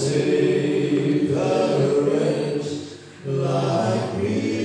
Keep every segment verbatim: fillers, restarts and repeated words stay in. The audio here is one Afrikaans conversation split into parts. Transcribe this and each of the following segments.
save a wretch like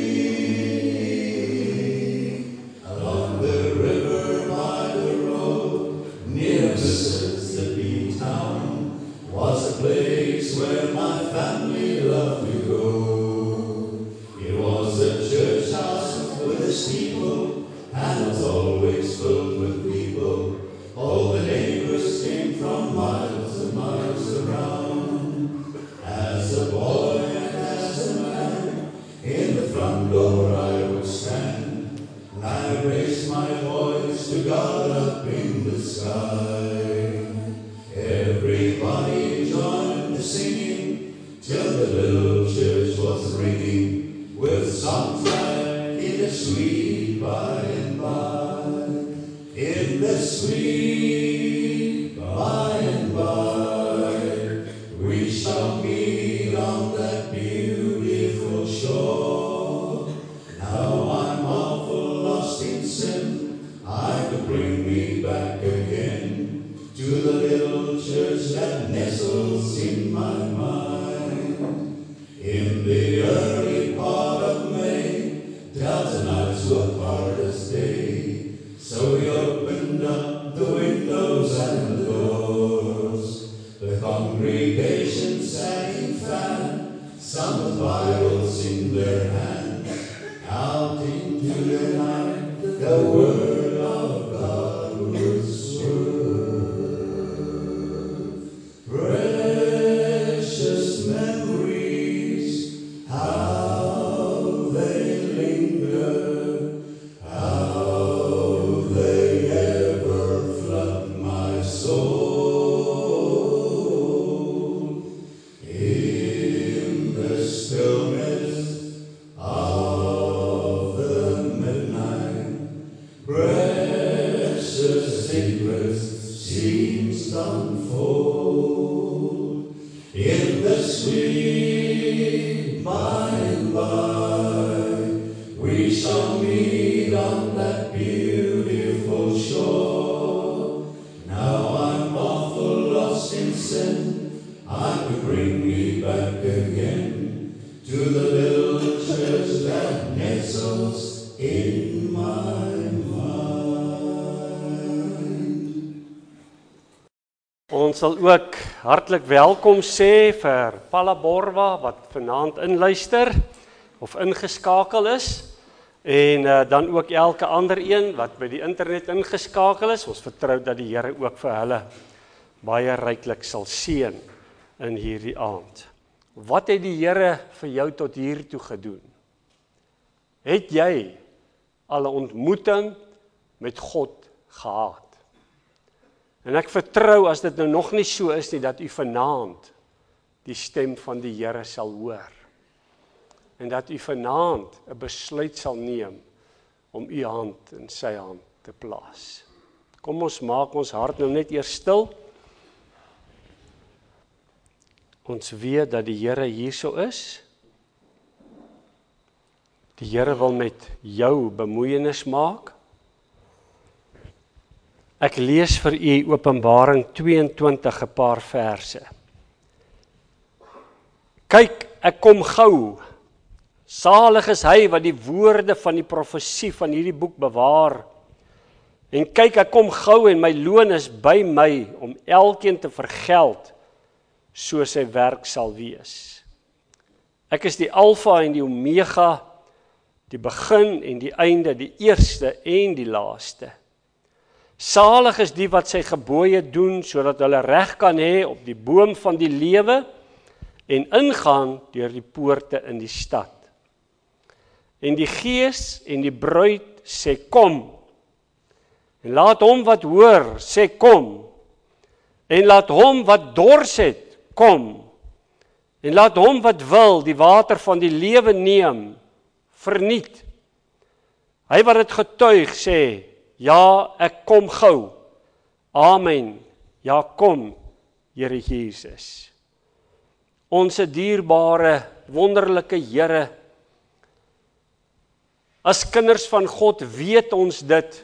me. Along the river by the road, near Mississippi town, was a place where my family loved to go. It was a church house with a steeple, and was always filled with people. All the neighbors came from miles and miles around. As a boy and as a man, in the front door I would stand, and I raised my voice to God up in the sky. Everybody joined the singing, till the little church was ringing, with songs like in the sweet by and by, in the sweet by and by, we shall meet on that beautiful shore. Now I'm awful lost in sin, I could bring me back again to the little church that nestles in my mind. In the early part of May, Delta nights were hardest day, so we opened up the windows and the doors. The congregation sang in fan, some with Bibles in their hands, out into the night the word of God would swerve. Precious memories, how they linger, how they ever flood my soul. In the stillness of the midnight, precious secrets seems to unfold. In the sweet by and by, we shall meet on that beautiful shore. Now I'm awful lost in sin, I could bring me back again to the little church that nestles in my mind. Ons sal ook hartlik welkom sê vir Palla Borwa wat vanaand inluister of ingeskakel is, en uh, dan ook elke ander een wat by die internet ingeskakel is. Ons vertrou dat die Here ook vir hulle baie ryklik sal seën in hierdie aand. Wat het die Here vir jou tot hier toe gedoen? Het jy al 'n ontmoeting met God gehad? En ek vertrou, as dit nou nog nie so is nie, dat u vanaand die stem van die Here sal hoor. En dat u vanaand 'n besluit sal neem om u hand in sy hand te plaas. Kom ons maak ons hart nou net eers stil. Ons weet dat die Here hierso is. Die Here wil met jou bemoeienis maak. Ek lees vir u Openbaring tweeëntwintig 'n paar verse. Kyk, ek kom gou. Salig is hy wat die woorde van die profesie van hierdie boek bewaar. En kyk, ek kom gou en my loon is by my om elkeen te vergeld so sy werk sal wees. Ek is die Alfa en die Omega, die begin en die einde, die eerste en die laaste. Salig is die wat sy gebooie doen, sodat hulle reg kan hê op die boom van die lewe en ingaan deur die poorte in die stad. En die Gees en die bruid sê kom. En laat hom wat hoor sê kom. En laat hom wat dors het kom. En laat hom wat wil die water van die lewe neem, verniet. Hy wat dit getuig sê, ja, ek kom gou. Amen. Ja, kom, Here Jesus. Onse dierbare, wonderlike Here, as kinders van God weet ons dit.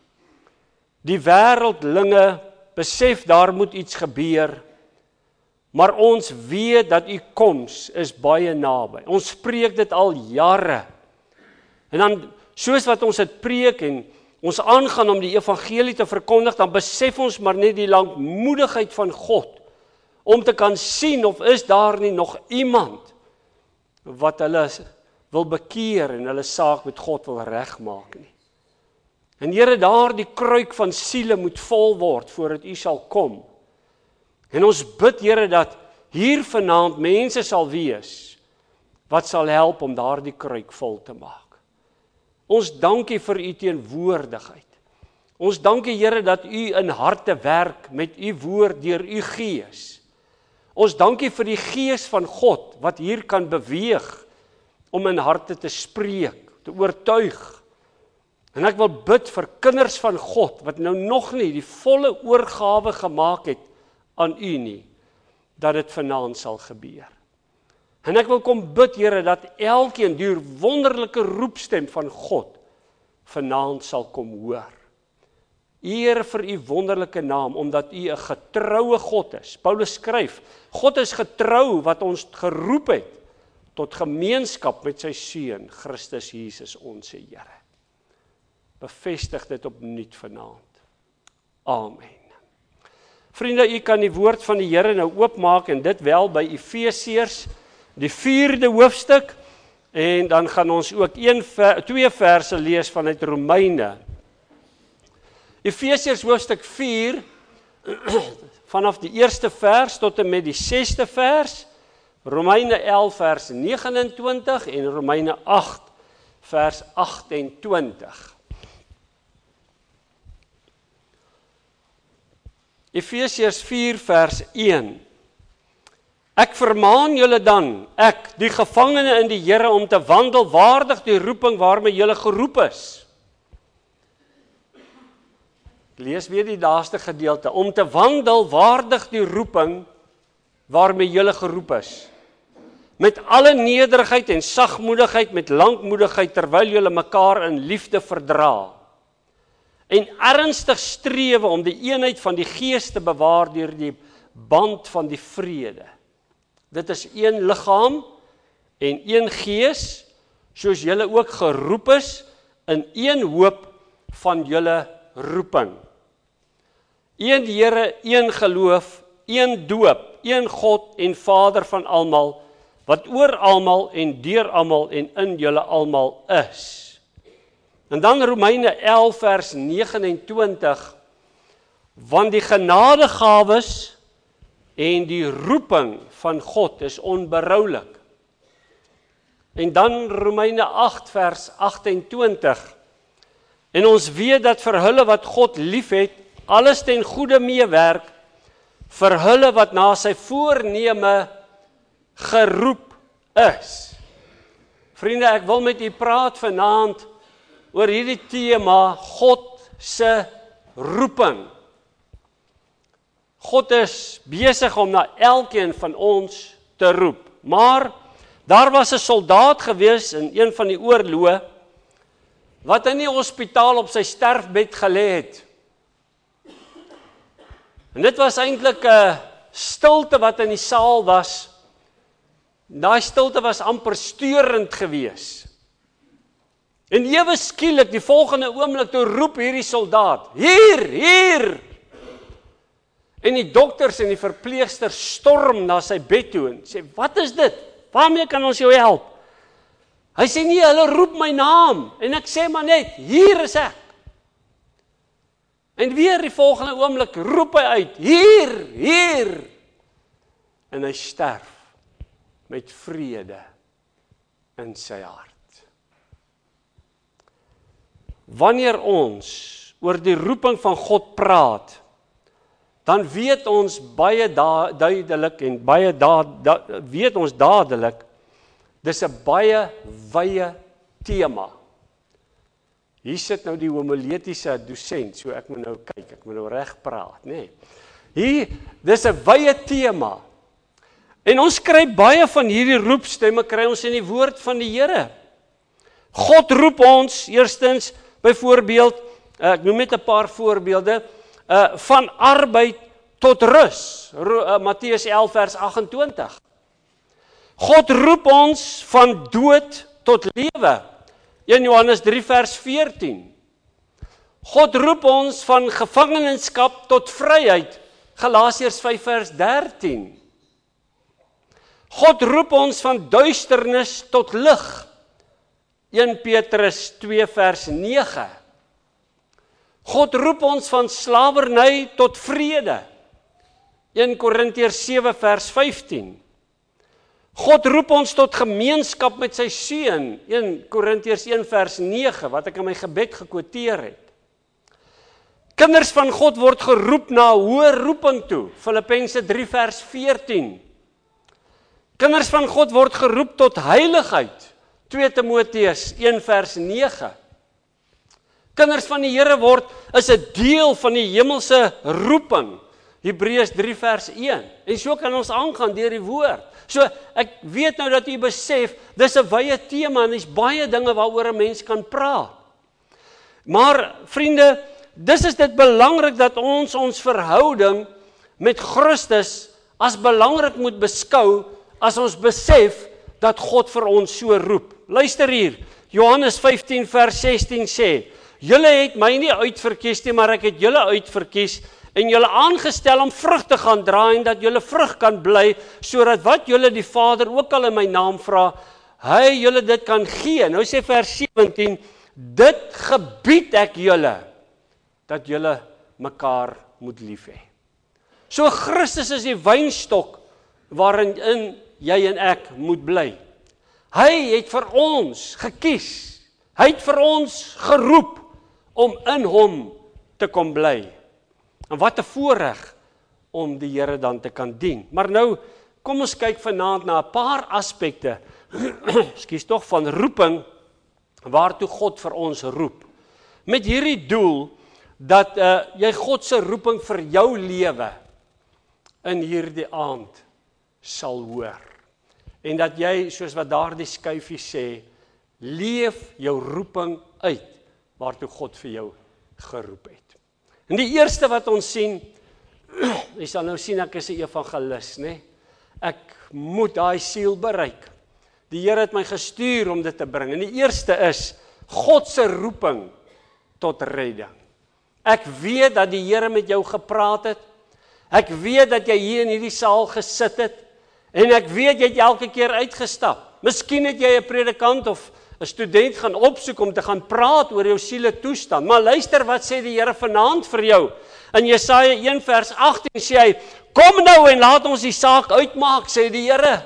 Die wêreldlinge besef daar moet iets gebeur, maar ons weet dat u koms is baie naby. Ons spreek dit al jare. En dan, soos wat ons dit preek en ons aangaan om die evangelie te verkondig, dan besef ons maar net die lankmoedigheid van God, om te kan sien of is daar nie nog iemand wat hulle wil bekeer en hulle saak met God wil regmaak nie. En Here, daar die kruik van siele moet vol word voordat u sal kom. En ons bid, Here, dat hier vanaand mense sal wees wat sal help om daardie kruik vol te maak. Ons dankie vir u teenwoordigheid. Ons dankie, Here, dat u in harte werk met u woord deur u Gees. Ons dankie vir die Gees van God wat hier kan beweeg om in harte te spreek, te oortuig. En ek wil bid vir kinders van God wat nou nog nie die volle oorgawe gemaak het aan u nie, dat dit vanaand sal gebeur. En ek wil kom bid, Here, dat elkeen die wonderlike roepstem van God vanaand sal kom hoor. Eer vir u wonderlike naam, omdat u 'n getroue God is. Paulus skryf, God is getrou wat ons geroep het tot gemeenskap met sy Seun, Christus Jesus, ons Here. Bevestig dit opnuut vanaand. Amen. Vriende, u kan die woord van die Here nou oopmaak en dit wel by Efesiërs, die vierde hoofstuk, en dan gaan ons ook een, twee verse lees vanuit Romeine. Efesiërs hoofstuk vier, vanaf die eerste vers tot en met die sesde vers, Romeine elf vers negen en twintig en Romeine agt vers agt en twintig. Efesiërs vier vers een. Ek vermaan julle dan, ek, die gevangene in die Here, om te wandel waardig die roeping waarmee julle geroep is. Ek lees weer die laaste gedeelte. Om te wandel waardig die roeping waarmee julle geroep is. Met alle nederigheid en sagmoedigheid, met lankmoedigheid, terwyl julle mekaar in liefde verdra. En ernstig strewe om die eenheid van die Gees te bewaar deur die band van die vrede. Dit is een liggaam en een Gees, soos julle ook geroep is in een hoop van julle roeping. Een Here, een geloof, een doop, een God en Vader van almal, wat oor almal en deur almal en in julle almal is. En dan Romeine elf vers negen en twintig, want die genadegawes en die roeping van God is onberoulik. En dan Romeine agt vers agtentwintig, en ons weet dat vir hulle wat God liefhet, alles ten goeie meewerk, vir hulle wat na sy voorneme geroep is. Vriende, ek wil met u praat vanaand oor hierdie tema, God se roeping. God is besig om na elkeen van ons te roep. Maar daar was 'n soldaat gewees in een van die oorloë wat in die hospitaal op sy sterfbed gelê het. En dit was eintlik 'n stilte wat in die saal was. Daai stilte was amper steurend gewees. En ewe skielik die volgende oomblik toe roep hierdie soldaat, hier, hier! En die dokters en die verpleegsters storm na sy bed toe en sê, wat is dit? Waarmee kan ons jou help? Hy sê nie, hulle roep my naam. En ek sê maar net, hier is ek. En weer die volgende oomblik roep hy uit, hier, hier! En hy sterf met vrede in sy hart. Wanneer ons oor die roeping van God praat, dan weet ons baie da- duidelik en baie da- da- weet ons dadelik, dis 'n baie wye tema. Hier sit nou die homiletiese dosent, so ek moet nou kyk, ek moet nou reg praat, nê. Nee. Hier, dis 'n wye tema. En ons kry baie van hierdie roepstemme, kry ons in die woord van die Here. God roep ons, eerstens, byvoorbeeld, ek noem net 'n paar voorbeelde, uh, van arbeid tot rus. Matteus elf vers agt en twintig. God roep ons van dood tot lewe. een Johannes drie vers veertien. God roep ons van gevangenskap tot vryheid. Galasiërs vyf vers dertien. God roep ons van duisternis tot lig. een Petrus twee vers nege. God roep ons van slawerny tot vrede. een Korintiërs sewe vers vyftien. God roep ons tot gemeenskap met sy seun. een Korintiërs een vers nege, wat ek in my gebed gekwoteer het. Kinders van God word geroep na hoë roeping toe. Filippense drie vers veertien. Kinders van God word geroep tot heiligheid. twee Timoteus een vers nege. Kinders van die Here word is 'n deel van die hemelse roeping. Hebreërs drie vers een. En so kan ons aangaan deur die woord. So ek weet nou dat u besef, dis 'n wye tema en daar's baie dinge waaroor 'n mens kan praat. Maar vriende, dis is dit belangrik dat ons ons verhouding met Christus as belangrik moet beskou as ons besef dat God vir ons so roep. Luister hier, Johannes vyftien vers sestien sê, julle het my nie uitverkies nie, maar ek het julle uitverkies en julle aangestel om vrug te gaan dra en dat julle vrug kan bly, sodat wat julle die Vader ook al in my naam vra, hy julle dit kan gee. Nou sê vers sewentien, dit gebied ek julle, dat julle mekaar moet lief hê. So Christus is die wynstok waarin in jy en ek moet bly. Hy het vir ons gekies. Hy het vir ons geroep om in hom te kom bly. En wat 'n voorreg om die Here dan te kan dien. Maar nou, kom ons kyk vanaand na 'n paar aspekte, ekskuus tog, van roeping, waartoe God vir ons roep. Met hierdie doel, dat uh, jy God se roeping vir jou lewe in hierdie aand sal hoor. En dat jy, soos wat daardie skyfie sê, leef jou roeping uit, waartoe God vir jou geroep het. En die eerste wat ons sien, jy sal nou sien ek is 'n evangelis, né? Ek moet daai siel bereik. Die Here het my gestuur om dit te bring. En die eerste is God se roeping tot redding. Ek weet dat die Here met jou gepraat het. Ek weet dat jy hier in hierdie saal gesit het. En ek weet jy het elke keer uitgestap. Miskien het jy 'n predikant of 'n student gaan opsoek om te gaan praat oor jou siele toestand. Maar luister wat sê die Here vanaand vir jou. In Jesaja een vers agttien sê hy, kom nou en laat ons die saak uitmaak, sê die Here.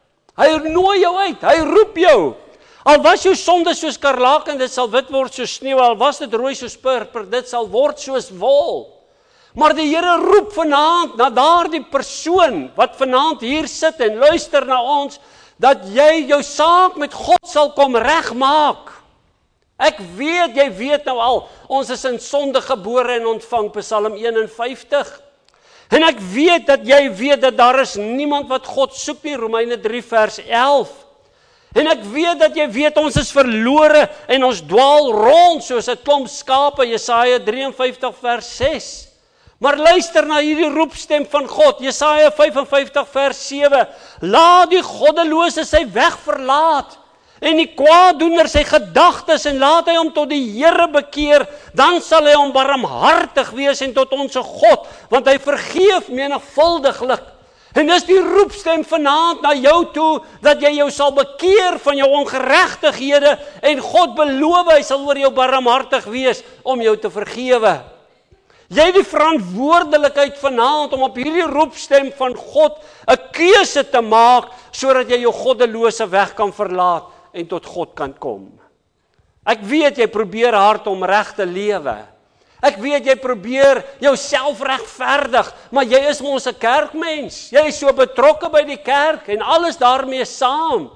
Hy nooi jou uit, hy roep jou. Al was jou sonde soos skarlaken, dit sal wit word soos sneeu, al was dit rooi soos purper, dit sal word soos wol. Maar die Here roep vanaand na daardie persoon wat vanaand hier sit en luister na ons, dat jy jou saak met God sal kom regmaak. Ek weet, jy weet nou al, ons is in sonde gebore en ontvang, Psalm een en vyftig. En ek weet dat jy weet dat daar is niemand wat God soek nie, Romeine drie vers elf. En ek weet dat jy weet ons is verlore en ons dwaal rond soos 'n klomp skape, Jesaja vyf drie vers ses. Maar luister na hierdie roepstem van God, Jesaja vyf en vyftig vers sewe, laat die goddelose sy weg verlaat, en die kwaaddoener sy gedagtes, en laat hy hom tot die Here bekeer, dan sal hy hom barmhartig wees en tot ons God, want hy vergeef menigvuldiglik. En dis die roepstem vanaand na jou toe, dat jy jou sal bekeer van jou ongeregtighede, en God beloof hy sal oor jou barmhartig wees, om jou te vergewe. Jy het die verantwoordelikheid vanaand om op hierdie roepstem van God 'n keuse te maak, sodat jy jou goddelose weg kan verlaat en tot God kan kom. Ek weet jy probeer hard om reg te lewe. Ek weet jy probeer jouself regverdig, maar jy is mos 'n kerkmens. Jy is so betrokke by die kerk en alles daarmee saam.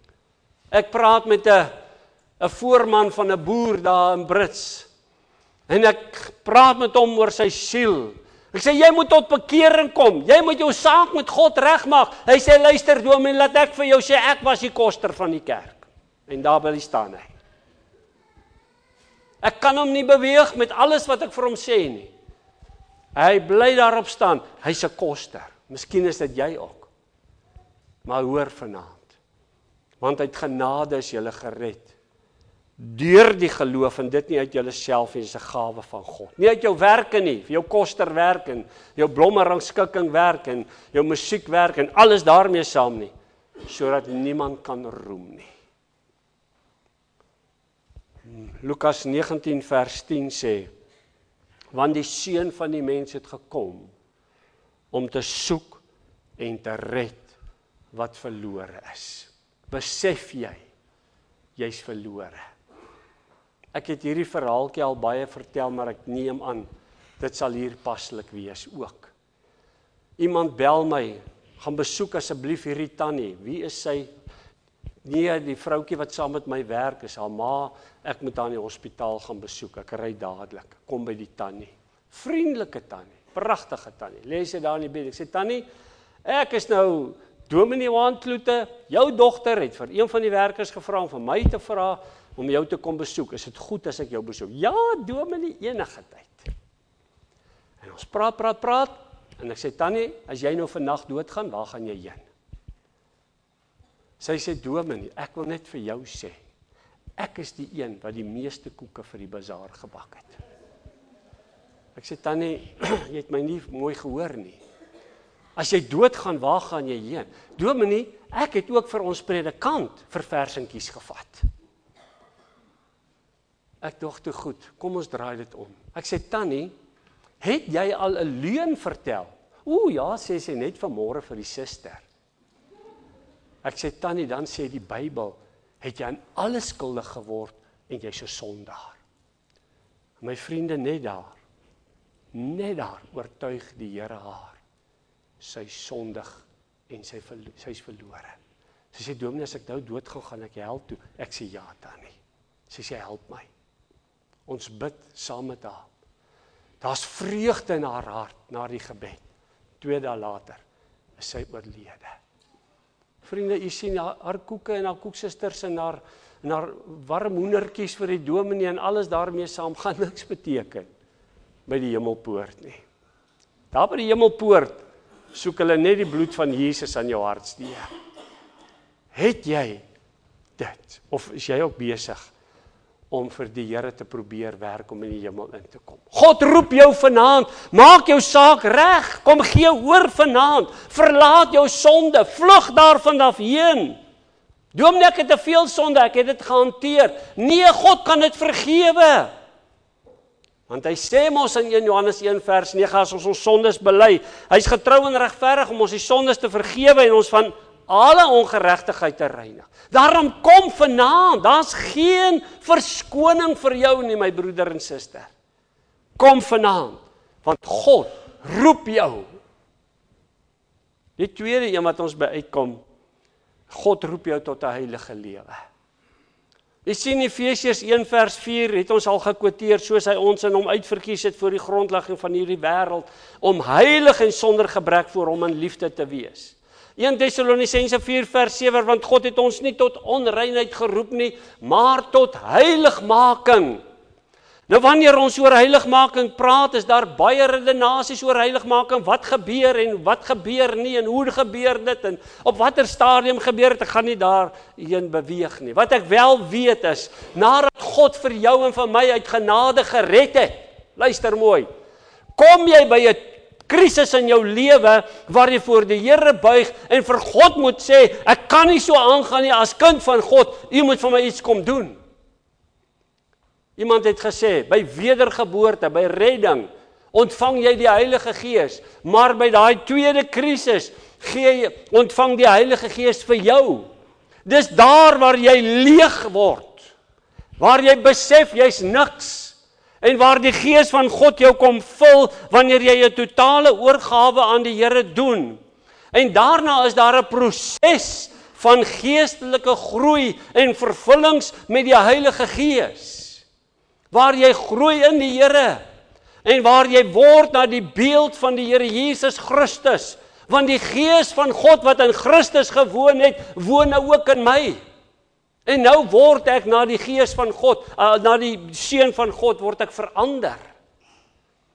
Ek praat met 'n 'n voorman van 'n boer daar in Brits. En ek praat met hom oor sy siel. Ek sê, jy moet tot bekering kom. Jy moet jou saak met God regmaak. Hy sê, luister dominee, laat ek vir jou sê, ek was die koster van die kerk. En daar by staan hy. Ek kan hom nie beweeg met alles wat ek vir hom sê nie. Hy bly daarop staan. Hy's 'n koster. Miskien is dit jy ook. Maar hoor vanaand. Want uit genade is jy gered. Deur die geloof en dit nie uit jouself nie, is 'n gawe van God. Nie uit jou werke nie, vir jou kosterwerk en jou blommerangskikking werk en jou musiekwerk en alles daarmee saam nie, sodat niemand kan roem nie. Lukas negentien vers tien sê, want die Seun van die mens het gekom om te soek en te red wat verlore is. Besef jy, jy's verlore. Ek het hierdie verhaaltjie al baie vertel, maar ek neem aan, dit sal hier paslik wees ook. Iemand bel my, gaan besoek asseblief hierdie tannie. Wie is sy? Nee, die vroutjie wat saam met my werk is haar ma. Ek moet haar in die hospitaal gaan besoek. Ek ry dadelik. Kom by die tannie. Vriendelike tannie, pragtige tannie. Lê sy daar in die bed. Ek sê tannie, ek is nou Dominee Waandkloete, jou dogter het vir een van die werkers gevra om vir my te vra om jou te kom besoek. Is dit goed as ek jou besoek? Ja, Dominee, enige tyd. En ons praat, praat, praat. En ek sê, tannie, as jy nou vandag doodgaan, waar gaan jy heen? Sy sê, Dominee, ek wil net vir jou sê, ek is die een wat die meeste koeke vir die bazaar gebak het. Ek sê, tannie, jy het my nie mooi gehoor nie. As jy doodgaan, waar gaan jy heen? Dominee, ek het ook vir ons predikant verversingkies gevat. Ek dog toe goed, kom ons draai dit om. Ek sê, tannie, het jy al 'n leuen vertel? O ja, sê sy net vanmôre vir die suster. Ek sê, tannie, dan sê die Bybel, het jy aan alles skuldig geword en jy's 'n sondaar. My vriende, net daar, net daar oortuig die Here haar. Sy sondig en sy sy's verlore. Sy sê, Dominee, as ek nou dood gaan, gaan ek hel toe. Ek sê, ja, tannie. Sy sê, help my. Ons bid saam met haar. Daar's vreugde in haar hart na die gebed. Twee dae later is sy oorlede. Vriende, u sien haar koeke en haar koeksusters en haar, en haar warm hoendertjies vir die dominee en alles daarmee saam gaan niks beteken by die hemelpoort nie. Daar by die hemelpoort soek hulle net die bloed van Jesus aan jou hartstee. Het jy dit? Of is jy ook besig om vir die Here te probeer werk om in die hemel in te kom? God roep jou vanaand, maak jou saak reg, kom gee hoor vanaand, verlaat jou sonde, vlug daarvan af heen. Dominee, ek het te veel sonde, ek het dit gehanteer. Nee, God kan dit vergewe. Want hy sê mos in een Johannes een vers nege, as ons ons sondes bely, hy's getrou en regverdig om ons die sondes te vergewe en ons van alle ongeregtigheid te reinig. Daarom kom vanaand, daar's geen verskoning vir jou nie, my broeder en suster. Kom vanaand, want God roep jou. Die tweede een wat ons by uitkom, God roep jou tot 'n heilige lewe. Jy sien Efesiërs een vers vier het ons al gekwoteer, soos hy ons in hom uitverkies het voor die grondlegging van hierdie wêreld, om heilig en sonder gebrek voor hom in liefde te wees. een Tessalonisense vier vers sewe, want God het ons nie tot onreinheid geroep nie, maar tot heiligmaking. Nou wanneer ons oor heiligmaking praat, is daar baie redenasies oor heiligmaking, wat gebeur en wat gebeur nie, en hoe gebeur dit, en op watter stadium gebeur dit, ek gaan nie daarheen beweeg nie. Wat ek wel weet is, nadat God vir jou en vir my uit genade gered het, luister mooi, kom jy by 'n krisis in jou lewe, waar jy voor die Here buig, en vir God moet sê, ek kan nie so aangaan nie, as kind van God, u moet vir my iets kom doen. Iemand het gesê, by wedergeboorte, by redding, ontvang jy die Heilige Gees, maar by daai tweede krisis, gee, ontvang die Heilige Gees vir jou. Dis daar waar jy leeg word, waar jy besef, jy's niks, en waar die Gees van God jou kom vul, wanneer jy 'n totale oorgawe aan die Here doen. En daarna is daar 'n proses van geestelike groei en vervullings met die Heilige Gees, waar jy groei in die Here, en waar jy word na die beeld van die Here Jesus Christus, want die Gees van God wat in Christus gewoon het, woon nou ook in my. En nou word ek na die Gees van God, uh, na die Seun van God, word ek verander.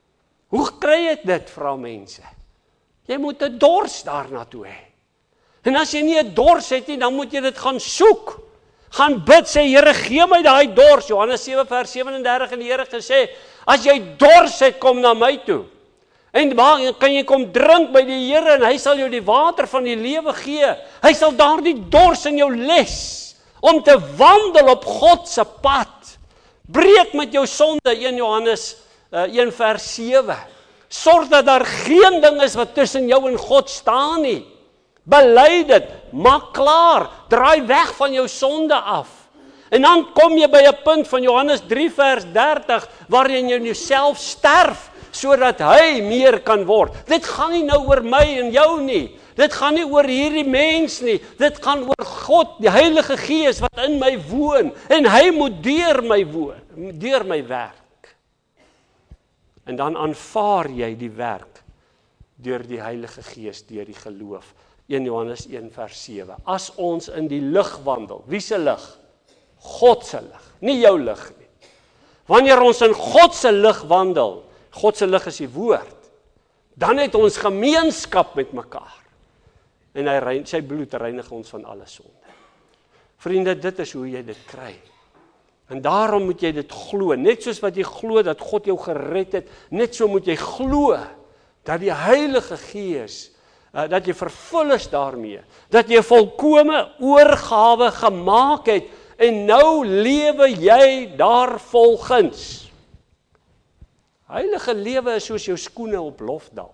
Hoe kry ek dit, vra mense? Jy moet 'n dors daarna toe hê. En as jy nie 'n dors het nie, dan moet jy dit gaan soek. Gaan bid, sê Here, gee my daai dors. Johannes sewe vers sewe en dertig en die Here gesê, as jy dors het, kom na my toe. En dan kan jy kom drink by die Here en hy sal jou die water van die lewe gee. Hy sal daardie dors in jou les om te wandel op God se pad. Breek met jou sonde, een Johannes uh, een vers sewe. Sorg dat daar geen ding is wat tussen jou en God staan nie. Bely dit, maak klaar, draai weg van jou sonde af. En dan kom jy by 'n punt van Johannes drie vers dertig, waarin jy jouself sterf, sodat hy meer kan word. Dit gaan nie nou oor my en jou nie. Dit gaan nie oor hierdie mens nie. Dit gaan oor God, die Heilige Gees wat in my woon. En hy moet deur my woon, deur my werk. En dan aanvaar jy die werk deur die Heilige Gees, deur die geloof. een Johannes een vers sewe. As ons in die lig wandel, wie se lig? God se lig, nie jou lig nie. Wanneer ons in God se lig wandel, God se lig is die woord, dan het ons gemeenskap met mekaar. En hy rein, sy bloed reinig ons van alle sonde. Vriende, dit is hoe jy dit kry. En daarom moet jy dit glo, net soos wat jy glo dat God jou gered het, net so moet jy glo dat die Heilige Gees, uh, dat jy vervul is daarmee, dat jy volkome oorgawe gemaak het, en nou lewe jy daar volgens. Heilige lewe is soos jou skoene op Lofdal.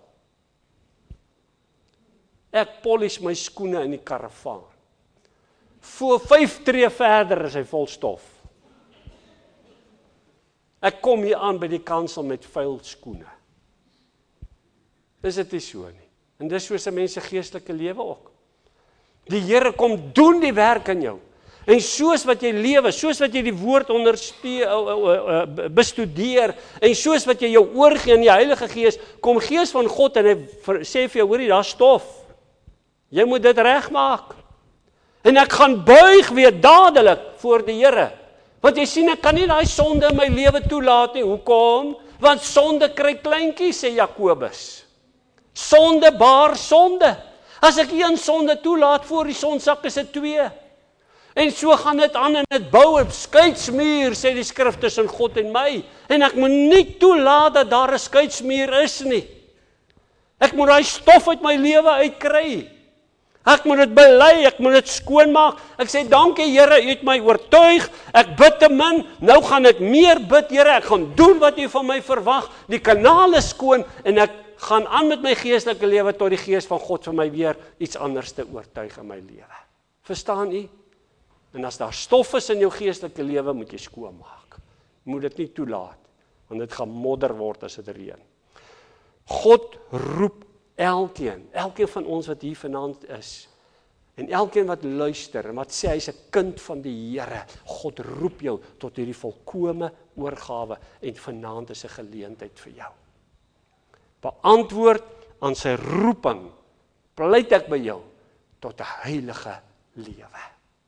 Ek polish my skoene in die karavaan. Voor vyf tree verder is hy vol stof. Ek kom hier aan by die kansel met vuil skoene. Is dit nie so nie? En dis soos 'n mens se geestelike lewe ook. Die Here kom doen die werk in jou. En soos wat jy lewe, soos wat jy die woord ondersteun, bestudeer, en soos wat jy jou oorgee aan die Heilige Gees, kom Gees van God en hy sê vir jou, hoorie, daar's stof. Jy moet dit regmaak. En ek gaan buig weer dadelik voor die Here. Want jy sien, ek kan nie daai sonde in my lewe toelaat nie. Hoekom? Want sonde kry kleintjies, sê Jakobus. Sonde baar sonde. As ek een sonde toelaat voor die sonsak, is dit twee. En so gaan dit aan en dit bou 'n skeidsmuur, sê die skrif, tussen God en my. En ek moet nie toelaat dat daar 'n skeidsmuur is nie. Ek moet daai stof uit my lewe uitkry. Ek moet dit bely, ek moet dit skoonmaak. Ek sê, dankie Here, U het my oortuig. Ek bid te min, nou gaan ek meer bid, Here. Ek gaan doen wat U van my verwag. Die kanaal is skoon en ek gaan aan met my geestelike lewe tot die Gees van God vir my weer iets anders te oortuig in my lewe. Verstaan U? En as daar stof is in jou geestelike lewe, moet jy skoonmaak. Moet dit nie toelaat, want dit gaan modder word as dit reën. God roep elkeen, elkeen van ons wat hier vanaand is, en elkeen wat luister, en wat sê hy is 'n kind van die Here. God roep jou tot hierdie volkome oorgawe, en vanaand is 'n geleentheid vir jou. Beantwoord aan sy roeping, pleit ek by jou, tot 'n heilige lewe.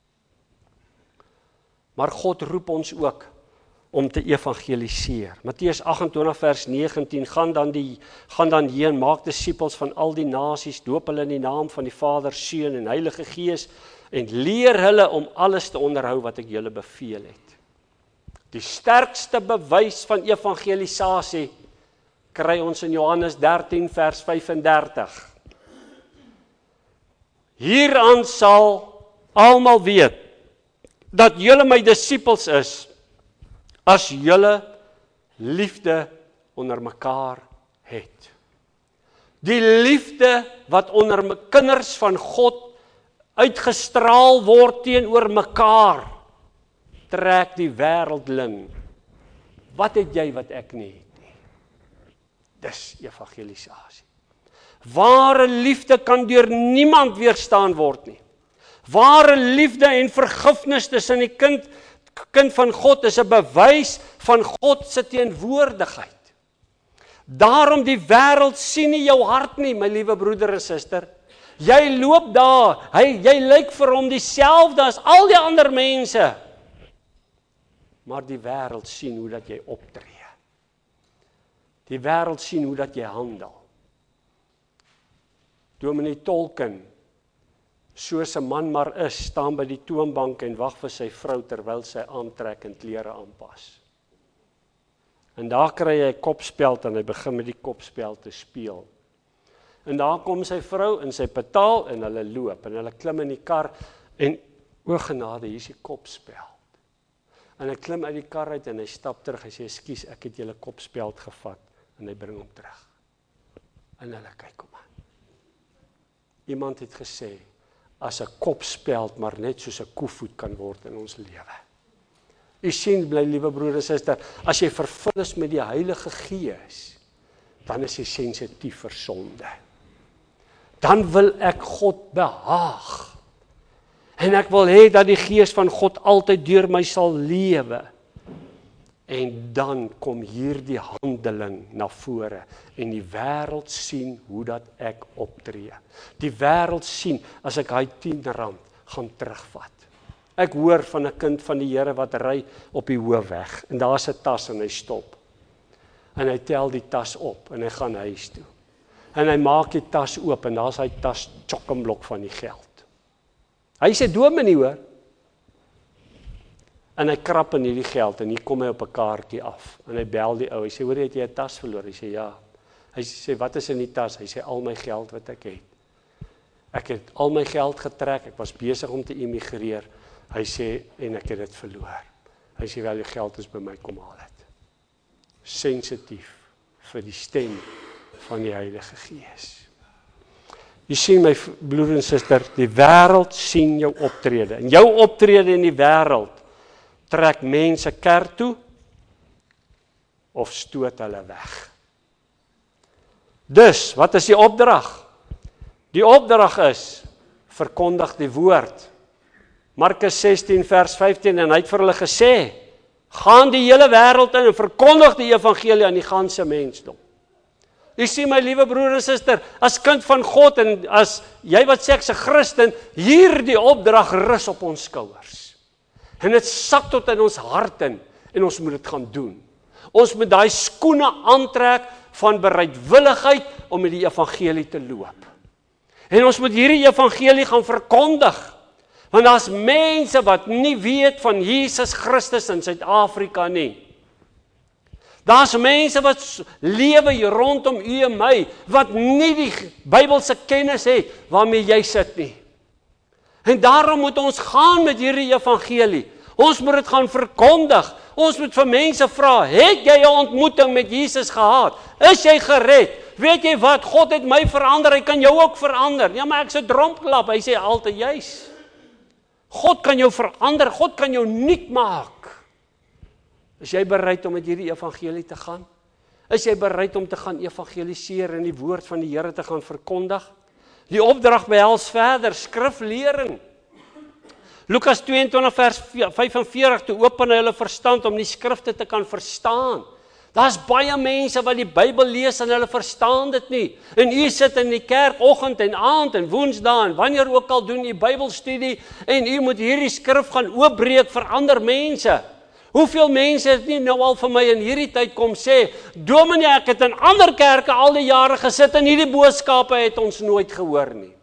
Maar God roep ons ook om te evangeliseer. Matteus agt en twintig vers negentien, gaan dan, die, gaan dan heen, maak disippels van al die nasies, doop hulle in die naam van die Vader, Seun en Heilige Gees, en leer hulle om alles te onderhou wat ek julle beveel het. Die sterkste bewys van evangelisasie kry ons in Johannes dertien vers vyf en dertig. Hieraan sal almal weet dat julle my disippels is, as julle liefde onder mekaar het. Die liefde wat onder kinders van God uitgestraal word teenoor mekaar, trek die wêreldling. Wat het jy wat ek nie het nie? Dis evangelisasie. Ware liefde kan deur niemand weerstaan word nie. Ware liefde en vergifnis tussen die kind, kind van God is 'n bewys van God se teenwoordigheid. Daarom die wêreld sien nie jou hart nie, my liewe broeder en suster. Jy loop daar, hy, jy lyk vir hom dieselfde as al die ander mense. Maar die wêreld sien hoe dat jy optree. Die wêreld sien hoe dat jy handel. Dominee Tolkien, soos 'n man maar is, staan by die toonbank en wag vir sy vrou terwyl sy aantrek en klere aanpas. En daar kry hy 'n kopspeld en hy begin met die kopspeld te speel. En daar kom sy vrou en sy betaal en hulle loop en hulle klim in die kar en o genade, hier is die kopspeld. En hy klim uit die kar uit en hy stap terug, hy sê, "Ekskuus, ek het julle kopspeld gevat," en hy bring hom terug. En hulle kyk hom aan. Iemand het gesê, as 'n kopspeld maar net soos 'n koevoet kan word in ons lewe. U sien, bly liewe broer en suster, as jy vervul is met die Heilige Gees, dan is jy sensitief vir sonde. Dan wil ek God behaag. En ek wil hê dat die Gees van God altyd deur my sal lewe. En dan kom hierdie handeling na vore en die wêreld sien hoe dat ek optree. Die wêreld sien as ek hy tien rand gaan terugvat. Ek hoor van 'n kind van die Here wat ry op die hoofweg en daar's 'n tas en hy stop. En hy tel die tas op en hy gaan huis toe. En hy maak die tas oop en daar's hy tas chokkenblok van die geld. Hy sê dominee hoor. En hy krap in hierdie geld en hier kom hy op 'n kaartjie af. En hy bel die ou. Hy sê, "Hoor, het jy 'n tas verloor?" Hy sê, "Ja." Hy sê, "Wat is in die tas?" Hy sê, "Al my geld wat ek het. Ek het al my geld getrek. Ek was besig om te emigreer." Hy sê, "En ek het dit verloor." Hy sê, "Wel, die geld is by my, kom haal dit." Sensitief vir die stem van die Heilige Gees. Jy sien my broer en suster, die wêreld sien jou optrede. En jou optrede in die wêreld trek mense kerk toe of stoot hulle weg. Dus, wat is die opdrag? Die opdrag is, verkondig die woord. Markus sestien vers vyftien, en hy het vir hulle gesê, gaan die hele wêreld in en verkondig die evangelie aan die ganse mensdom. Jy sien my liewe broer en suster, as kind van God en as jy wat sê ek's 'n Christen, hierdie opdrag rus op ons skouers. En dit sak tot in ons hart in en ons moet dit gaan doen. Ons moet daai skoene aantrek van bereidwilligheid om met die evangelie te loop. En ons moet hierdie evangelie gaan verkondig. Want daar's mense wat nie weet van Jesus Christus in Suid-Afrika nie. Daar's mense wat lewe hier rondom u en my, wat nie die Bybelse kennis het waarmee jy sit nie. En daarom moet ons gaan met hierdie evangelie. Ons moet dit gaan verkondig. Ons moet vir mense vra, het jy 'n ontmoeting met Jesus gehad? Is jy gered? Weet jy wat? God het my verander, hy kan jou ook verander. Ja, maar ek's 'n drompklap, hy sê altyd juis. God kan jou verander, God kan jou nuut maak. Is jy bereid om met hierdie evangelie te gaan? Is jy bereid om te gaan evangeliseer en die woord van die Here te gaan verkondig? Die opdrag behels verder, skriflering. Lukas twee en twintig vers vyf en veertig, toe open hy hulle verstand om die skrifte te kan verstaan. Daar's baie mense wat die Bybel lees en hulle verstaan dit nie. En u sit in die kerk oggend en aand en woensdae en wanneer ook al doen u Bybelstudie en u moet hierdie skrif gaan oopbreek vir ander mense. Hoeveel mense het nie nou al vir my in hierdie tyd kom sê, dominee, ek het in ander kerke al die jare gesit en hierdie boodskappe het ons nooit gehoor nie.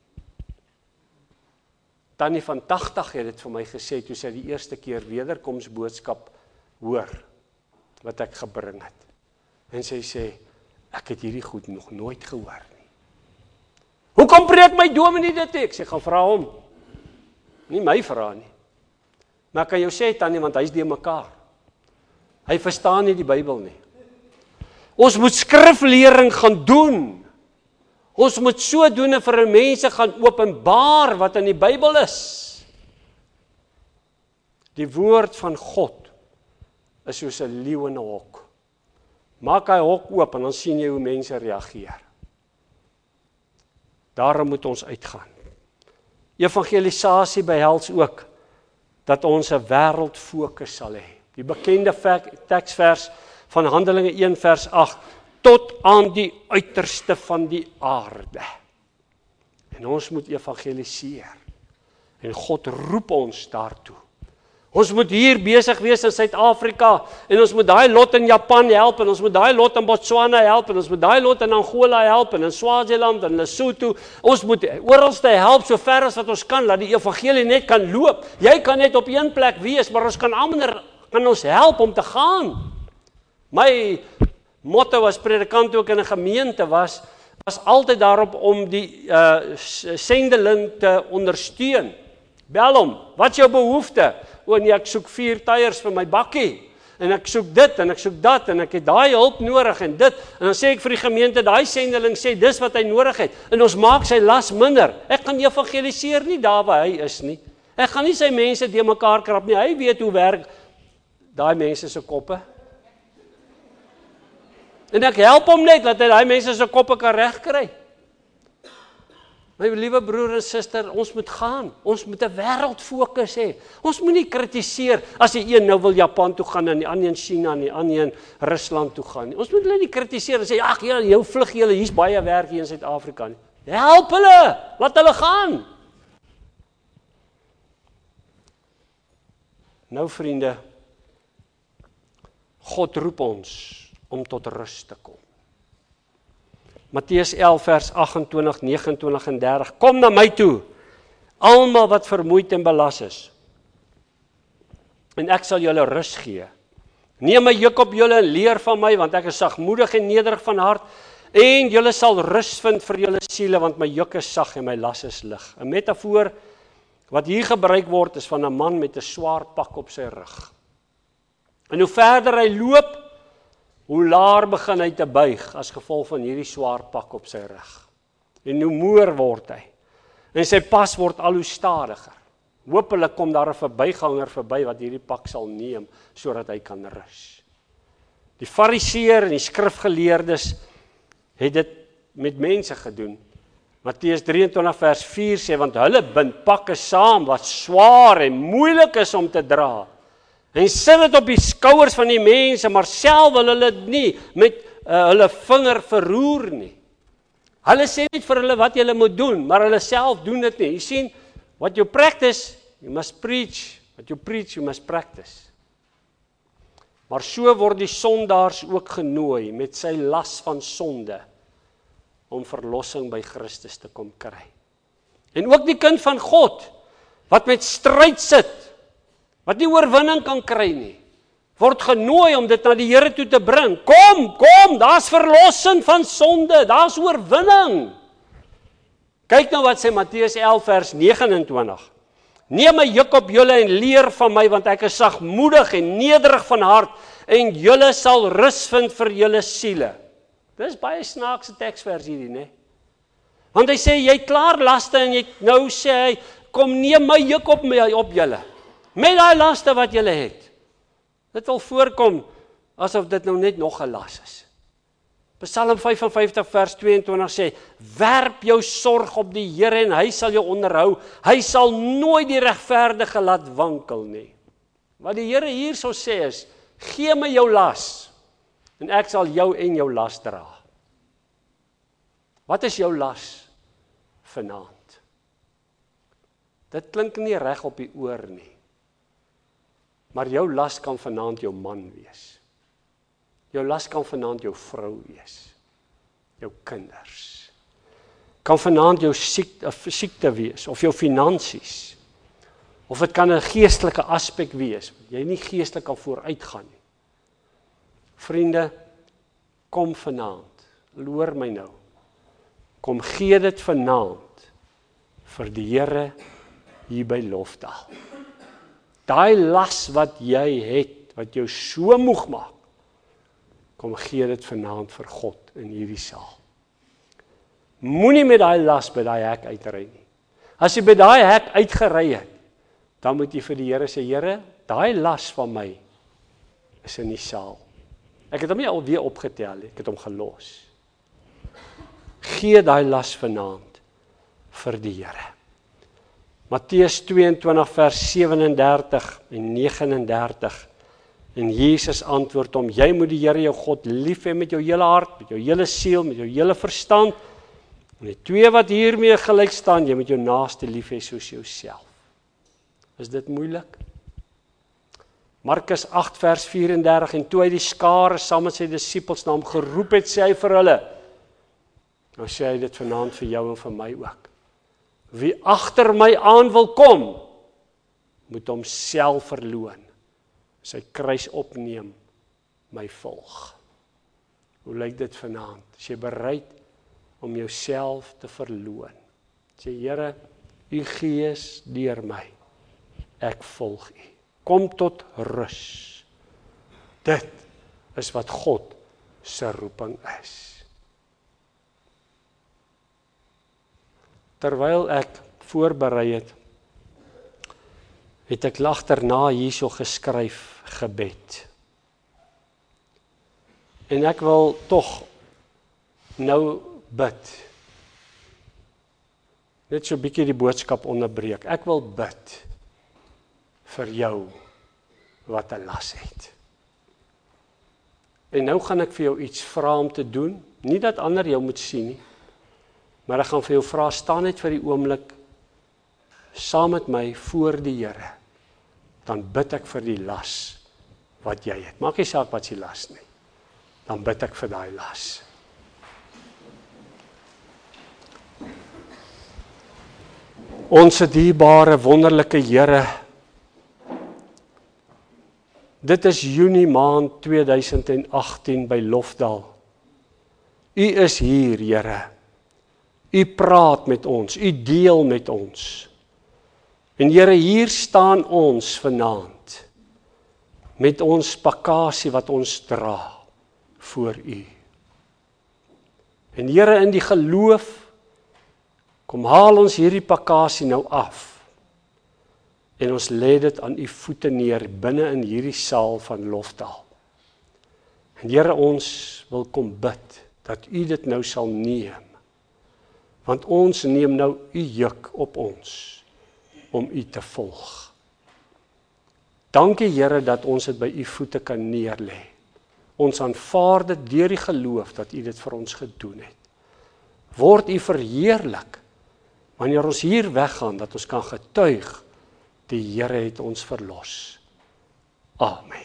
Tannie van tagtig het dit vir my gesê toe sy die eerste keer wederkomsboodskap hoor wat ek gebring het. En sy sê, ek het hierdie goed nog nooit gehoor nie. Hoekom preek my dominee dit? Ek sê, gaan vra hom. Nie my vra nie. Maar ek kan jou sê, Tannie, want hy is die mekaar. Hy verstaan nie die Bybel nie. Ons moet skriflering gaan doen. Ons moet so doen en vir mense gaan openbaar wat in die Bybel is. Die woord van God is soos 'n leeu in 'n hok. Maak hy hok oop en dan sien jy hoe mense reageer. Daarom moet ons uitgaan. Evangelisasie behels ook dat ons 'n wêreldfokus sal hê. Die bekende teksvers van Handelinge een vers agt, tot aan die uiterste van die aarde. En ons moet evangeliseer. En God roep ons daartoe. Ons moet hier besig wees in Suid-Afrika en ons moet daai lot in Japan help en ons moet daai lot in Botswana help en ons moet daai lot in Angola help en in Swaziland en Lesotho. Ons moet oralste help so ver as wat ons kan, laat die evangelie net kan loop. Jy kan net op een plek wees, maar ons kan almal kan ons help om te gaan. My motto as predikant ook in 'n gemeente was, was altyd daarop om die uh, sendeling te ondersteun. Bel hom, wat is jou behoefte? O nee, ek soek vier tyres vir my bakkie, en ek soek dit, en ek soek dat, en ek het daai hulp nodig, en dit, en dan sê ek vir die gemeente, daai sendeling sê, dis wat hy nodig het, en ons maak sy las minder. Ek gaan evangeliseer nie daar waar hy is nie. Ek gaan nie sy mense die mekaar krap nie, hy weet hoe werk daai mense se koppe. En ek help hom net, dat hy daai mense se koppe kan regkry. My liewe broer en suster, ons moet gaan. Ons moet 'n wêreldfokus hê. Ons moet nie kritiseer as die een nou wil Japan toe gaan en die ander een China en die ander een Rusland toe gaan nie. Ons moet hulle nie kritiseer en sê ag ja, jou vlug julle, hier's baie werk hier in Suid-Afrika nie. Help hulle, laat hulle gaan. Nou vriende, God roep ons om tot rus te kom. Matteus elf vers agt en twintig, nege en twintig en dertig. Kom na my toe, almal wat vermoeid en belas is, en ek sal julle rus gee. Neem my juk op julle en leer van my, want ek is sagmoedig en nederig van hart, en julle sal rus vind vir julle siele, want my juk is sag en my las is lig. 'n Metafoor wat hier gebruik word is van 'n man met 'n swaar pak op sy rug. En hoe verder hy loop, hoe laer begin hy te buig as gevolg van hierdie swaar pak op sy rug. En hoe moer word hy. En sy pas word al hoe stadiger. Hoopelik kom daar 'n verbyganger verby wat hierdie pak sal neem sodat hy kan rus. Die fariseer en die skrifgeleerdes het dit met mense gedoen. Matteus drie en twintig vers vier sê, want hulle bind pakke saam wat swaar en moeilik is om te dra. En sit dit op die skouers van die mense, maar self wil hulle dit nie met uh, hulle vinger verroer nie. Hulle sê net vir hulle wat hulle moet doen, maar hulle self doen dit nie. Jy sien, what you practice, you must preach. What you preach, you must practice. Maar so word die sondaars ook genooi met sy las van sonde om verlossing by Christus te kom kry. En ook die kind van God, wat met stryd sit, wat nie oorwinning kan kry nie, word genooi om dit na die Here toe te bring. Kom, kom, daar's verlossing van sonde, daar's oorwinning. Kyk nou wat sê Matteus elf vers nege en twintig. Neem my juk op julle en leer van my, want ek is sagmoedig en nederig van hart, en julle sal rus vind vir julle siele. Dis baie snaakse teksvers hierdie, né? Want hy sê, jy klaar laste, en jy, nou sê hy, kom neem my juk op, my, op julle. Met daai laste wat julle het. Dit wil voorkom asof dit nou net nog 'n las is. Psalm vyf en vyftig vers twee en twintig sê, werp jou sorg op die Here en hy sal jou onderhou. Hy sal nooit die regverdige laat wankel nie. Wat die Here hier sou sê is, gee my jou las en ek sal jou en jou las dra. Wat is jou las vanaand? Dit klink nie reg op die oor nie. Maar jou las kan vanaand jou man wees. Jou las kan vanaand jou vrou wees. Jou kinders. Kan vanaand jou siekte, siekte wees, of jou finansies. Of dit kan 'n geestelike aspek wees, wat jy nie geestelik kan vooruitgaan nie. Vriende, kom vanaand, hoor my nou. Kom gee dit vanaand vir die Here hier by Lofdal. Daai las wat jy het, wat jou so moeg maak, kom gee dit vanaand vir God in hierdie saal. Moenie met daai las by daai hek uitry nie. As jy by daai hek uitgery het, dan moet jy vir die Here sê, Here, daai las van my is in die saal. Ek het hom nie alweer opgetel nie, ek het hom gelos. Gee daai las vanaand vir die Here. Matteus tweeëntwintig vers sewe en dertig en nege en dertig. En Jesus antwoord hom, jy moet die Here jou God lief hê met jou hele hart, met jou hele siel, met jou hele verstand. En die twee wat hiermee gelyk staan, jy moet jou naaste lief hê soos jouself. Is dit moeilik? Markus agt vers vyf en dertig, en toe hy die skare saam met sy disippels na hom geroep het, sê hy vir hulle, nou sê hy dit vanaand vir jou en vir my ook, wie agter my aan wil kom, moet homself verloon, sy kruis opneem, my volg. Hoe lyk dit vanaand? Is jy bereid om jouself te verloon? Sê, Here, u gees deur my, ek volg u. Kom tot rus. Dit is wat God se roeping is. Terwyl ek voorberei het, het ek agterna hierso geskryf gebed. En ek wil tog nou bid. Net so 'n bietjie die boodskap onderbreek. Ek wil bid vir jou wat 'n las het. En nou gaan ek vir jou iets vra om te doen, nie dat ander jou moet sien nie, maar ek gaan vir jou vra, staan net vir die oomblik saam met my voor die Here. Dan bid ek vir die las wat jy het. Maak nie saak wat jy las nie. Dan bid ek vir daai las. Onse dierbare, wonderlike Here, dit is Junie maand tweeduisend agttien by Lofdal. U is hier, Here. U praat met ons, u deel met ons. En Here, hier staan ons vanaand met ons bagasie wat ons dra voor u. En Here, in die geloof, kom haal ons hierdie bagasie nou af. En ons lê dit aan u voete neer binne in hierdie saal van Lofdal. En Here, ons wil kom bid dat u dit nou sal neem. Want ons neem nou u juk op ons om u te volg. Dankie Here dat ons dit by u voete kan neerlê. Ons aanvaar dit deur die geloof dat u dit vir ons gedoen het. Word u verheerlik wanneer ons hier weggaan, dat ons kan getuig, die Here het ons verlos. Amen.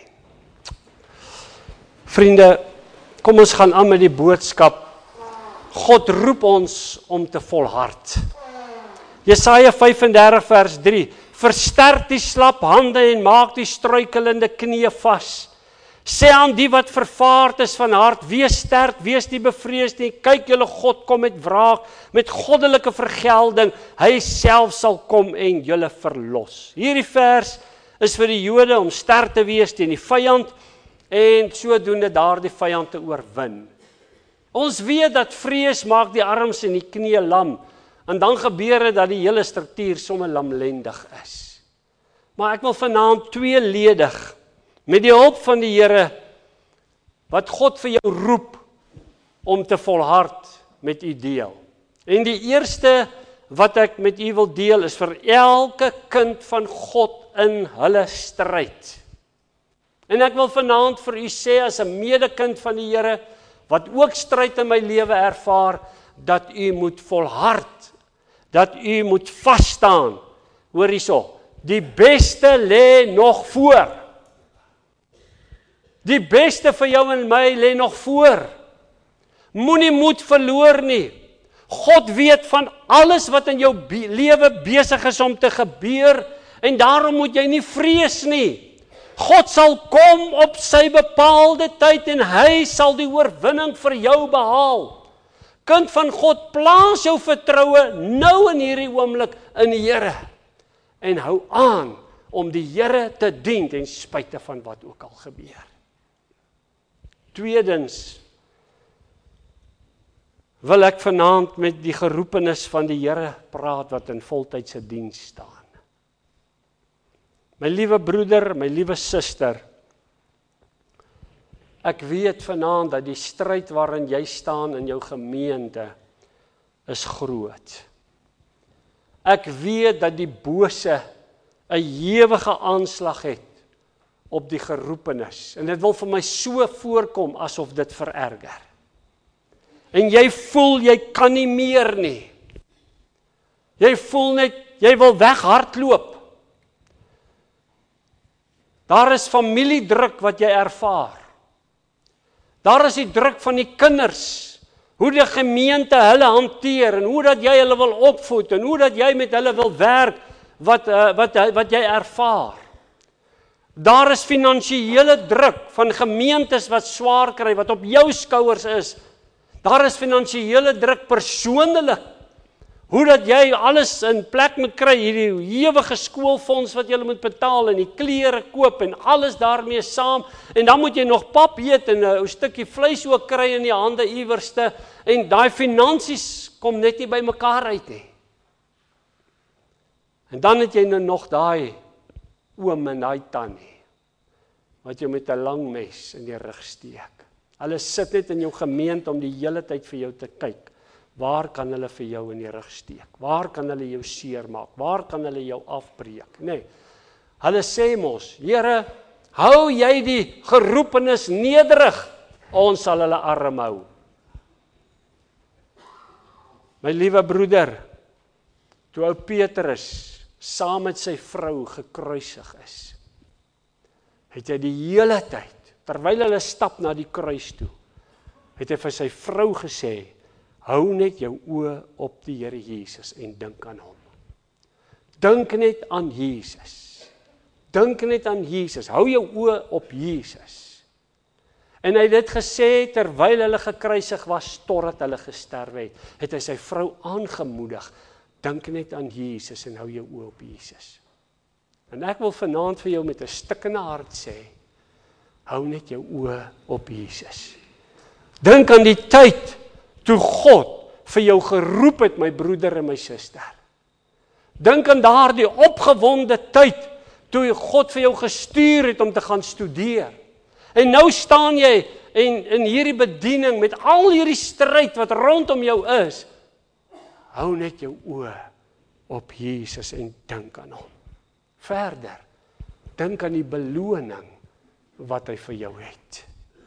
Vriende, kom ons gaan aan met die boodskap. God roep ons om te volhard. Jesaja vyf en dertig vers drie, versterk die slap hande en maak die struikelende knieë vas. Sê aan die wat vervaard is van hart, wees sterk, wees nie bevrees nie, kyk julle God kom met wraak, met goddelike vergelding, hy self sal kom en julle verlos. Hierdie vers is vir die Jode om sterk te wees teen die vyand, en sodoende daardie vyand te oorwin. Ons weet dat vrees maak die arms en die knieë lam, en dan gebeur dit dat die hele struktuur sommer lamlendig is. Maar ek wil vanaand tweeledig, met die hulp van die Here, wat God vir jou roep, om te volhard met u deel. En die eerste wat ek met u wil deel, is vir elke kind van God in hulle stryd. En ek wil vanaand vir u sê, as 'n medekind van die Here, wat ook stryd in my lewe ervaar, dat u moet volhard, dat u moet vasstaan. Hoor hierso, die beste lê nog voor. Die beste vir jou en my lê nog voor. Moenie moed verloor nie. God weet van alles wat in jou be- lewe besig is om te gebeur, en daarom moet jy nie vrees nie. God sal kom op sy bepaalde tyd en hy sal die oorwinning vir jou behaal. Kind van God, plaas jou vertroue nou in hierdie oomblik in die Here en hou aan om die Here te dien ten spyte van wat ook al gebeur. Tweedens wil ek vanaand met die geroepenis van die Here praat wat in voltydse diens staan. My liewe broeder, my liewe suster, ek weet vanaand dat die stryd waarin jy staan in jou gemeente is groot. Ek weet dat die bose 'n ewige aanslag het op die geroepenis. En dit wil vir my so voorkom asof dit vererger. En jy voel jy kan nie meer nie. Jy voel net, jy wil weghardloop. Daar is familiedruk wat jy ervaar. Daar is die druk van die kinders, hoe die gemeente hulle hanteer, en hoe dat jy hulle wil opvoed, en hoe dat jy met hulle wil werk, wat, uh, wat, wat jy ervaar. Daar is finansiële druk van gemeentes wat swaar kry, wat op jou skouers is. Daar is finansiële druk persoonlik. Hoe dat jy alles in plek moet kry, hierdie ewige skoolfonds wat jy moet betaal, en die klere koop, en alles daarmee saam, en dan moet jy nog pap eet, en 'n stukkie vleis ook kry in die hande iewerste, en daai finansies kom net nie by mekaar uit nie. En dan het jy nou nog daai oom en daai tannie, wat jy met 'n lang mes in die rug steek. Hulle sit net in jou gemeente om die hele tyd vir jou te kyk. Waar kan hulle vir jou in die rug steek? Waar kan hulle jou seermaak? Waar kan hulle jou afbreek? Nee. Hulle sê mos, Here, hou jy die geroepenes nederig, ons sal hulle arm hou. My liewe broeder, toe ou Petrus saam met sy vrou gekruisig is, het hy die hele tyd, terwyl hulle stap na die kruis toe, het hy vir sy vrou gesê, hou net jou oë op die Here Jesus en dink aan hom. Dink net aan Jesus. Dink net aan Jesus. Hou jou oë op Jesus. En hy het dit gesê terwyl hulle gekruisig was, totdat hulle gesterf het, het hy sy vrou aangemoedig, dink net aan Jesus en hou jou oë op Jesus. En ek wil vanaand vir jou met 'n stikkende hart sê, hou net jou oë op Jesus. Dink aan die tyd toe God vir jou geroep het, my broeder en my suster. Dink aan daardie opgewonde tyd, toe God vir jou gestuur het om te gaan studeer. En nou staan jy in, in hierdie bediening, met al hierdie stryd wat rondom jou is. Hou net jou oë op Jesus en dink aan hom. Verder, dink aan die beloning wat hy vir jou het.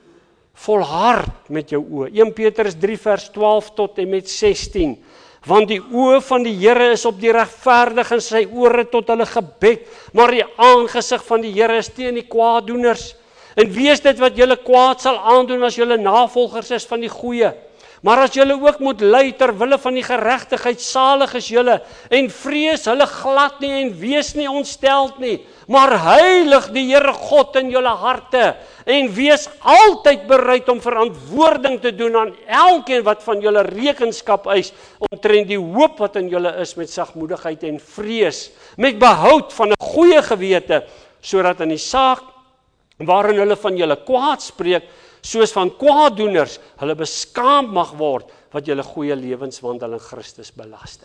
Volhard met jou oë. Eerste Petrus drie vers twaalf tot en met sestien. Want die oë van die Here is op die regverdiges en sy ore tot hulle gebed, maar die aangesig van die Here is teen die kwaaddoeners. En wees dit wat julle kwaad sal aandoen as julle navolgers is van die goeie. Maar as julle ook moet ly ter wille van die geregtigheid, salig is julle, en vrees hulle glad nie en wees nie ontsteld nie, maar heilig die Here God in julle harte, en wees altyd bereid om verantwoording te doen aan elkeen wat van julle rekenskap eis, omtrent die hoop wat in julle is met sagmoedigheid en vrees, met behoud van 'n goeie gewete, sodat in die saak waarin hulle van julle kwaad spreek, soos van kwaaddoeners, hulle beskaamd mag word, wat julle goeie lewenswandel in Christus belaster.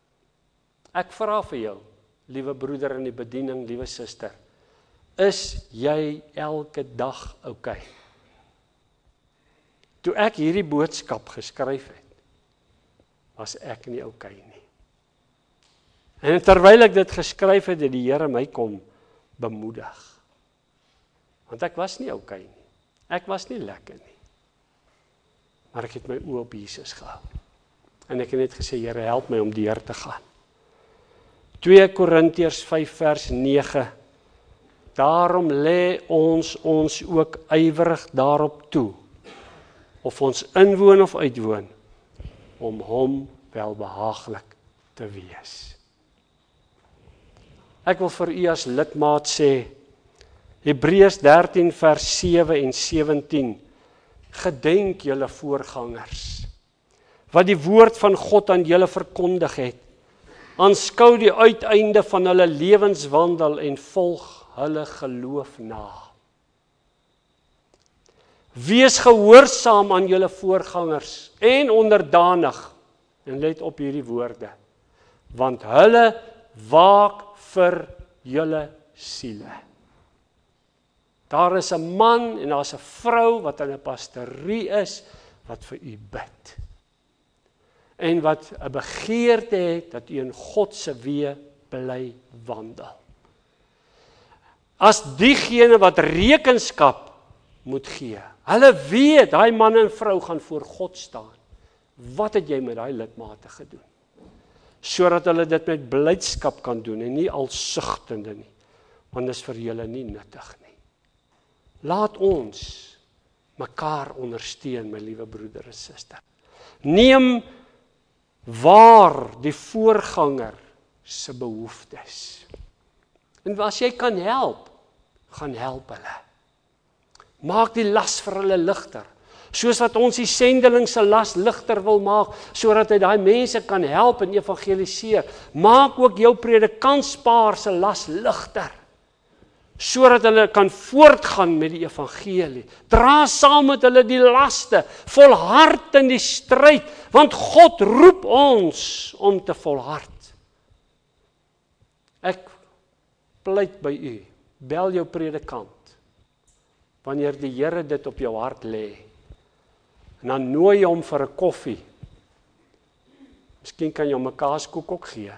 Ek vra vir jou, liewe broeder in die bediening, liewe suster, is jy elke dag oukei? Toe ek hierdie boodskap geskryf het, was ek nie oukei nie. En terwyl ek dit geskryf het, het die Here my kom bemoedig. Want ek was nie oukei nie. Ek was nie lekker nie. Maar ek het my oë op Jesus gehou. En ek het net gesê, Here, help my om deur te gaan. tweede Korintiërs vyf vers nege. Daarom lê ons ons ook ywerig daarop toe, of ons inwoon of uitwoon, om hom welbehaaglik te wees. Ek wil vir u as lidmaat sê, Hebreërs dertien vers sewe en sewentien, gedenk julle voorgangers, wat die woord van God aan julle verkondig het, aanskou die uiteinde van hulle lewenswandel en volg hulle geloof na. Wees gehoorsaam aan julle voorgangers en onderdanig, en let op hierdie woorde, want hulle waak vir julle siele. Daar is 'n man en daar's 'n vrou wat in 'n pastorie is, wat vir u bid. En wat 'n begeerte het, dat u in God se weë bly wandel. As diegene wat rekenskap moet gee, hulle weet, daai man en vrou gaan voor God staan. Wat het jy met daai lidmate gedoen? Sodat hulle dit met blydskap kan doen, en nie al sugtende nie. want dit is vir julle nie nuttig nie. Laat ons mekaar ondersteun, my liewe broeder en suster. Neem waar die voorganger se behoeftes. En as jy kan help, gaan help hulle. Maak die las vir hulle ligter. Soos wat ons die sendeling se las ligter wil maak, sodat hy daai mense kan help en evangeliseer. Maak ook jou predikantspaar se las ligter, sodat hulle kan voortgaan met die evangelie. Dra saam met hulle die laste, volhard in die stryd, want God roep ons om te volhard. Ek pleit by u, bel jou predikant, wanneer die Here dit op jou hart lê, en dan nooi jy hom vir 'n koffie. Miskien kan jy hom 'n kaaskoek ook gee.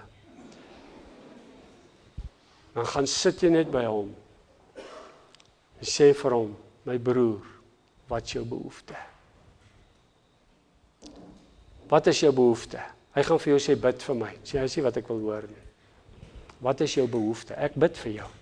Dan gaan sit jy net by hom, en sê vir hom, my broer, wat is jou behoefte? Wat is jou behoefte? Hy gaan vir jou sê, bid vir my. Sê, hy sê wat ek wil hoor nie. Wat is jou behoefte? Ek bid vir jou.